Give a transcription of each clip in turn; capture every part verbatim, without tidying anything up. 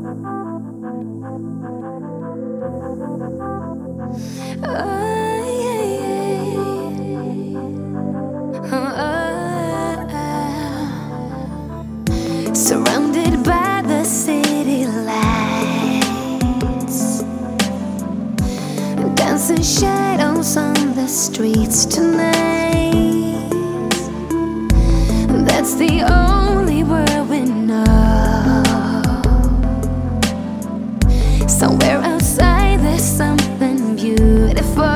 Surrounded by the city lights, dancing shadows on the streets tonight. That's the only word we know. Somewhere outside there's something beautiful.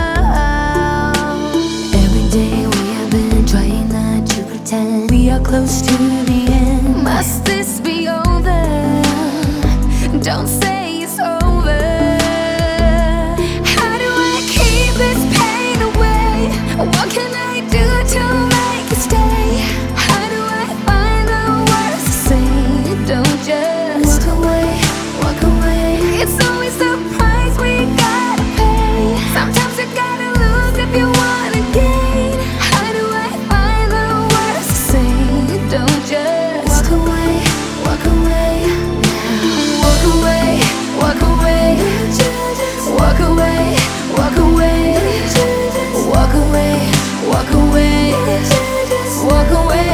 Every day we have been trying not to pretend we are close to the end. Must this be over? Don't say it's over. How do I keep this pain away? What can I do to make it stay? How do I find the words to say? Don't just walk away, walk away. It's always the price we gotta pay. Sometimes you gotta lose if you wanna gain. How do I find the words to say? Don't just walk away, walk away. Walk away, walk away. Walk away, walk away. Walk away, walk away. Walk away.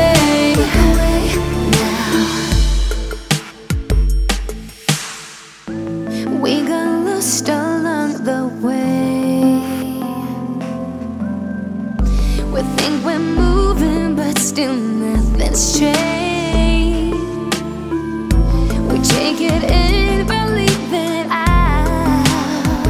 We got lost along the way. We think we're moving, but still nothing's changed. We take it in, but leave it out.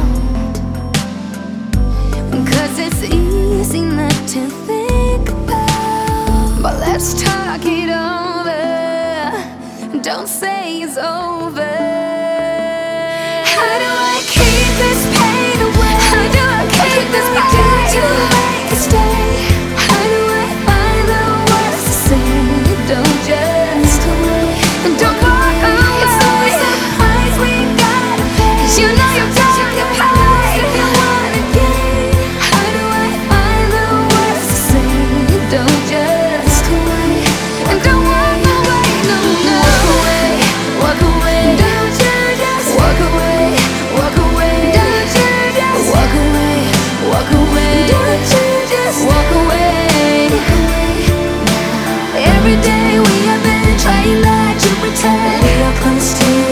Cause it's easy not to think about. But let's talk it over. Don't say it's over. How do I keep this pain away? How do I keep this pain to make it stay? How do I find the words to say? Don't just away. Don't walk away. It's always the price we gotta pay. 'Cause you know you're done your pay if you wanna gain. How do I find the words to say? Don't just away. And don't walk away. No, no. Walk away, walk away. Don't you just walk away, walk away. Don't you just walk away, walk away. Don't you just walk away. Every day we have been trying not to pretend we are close to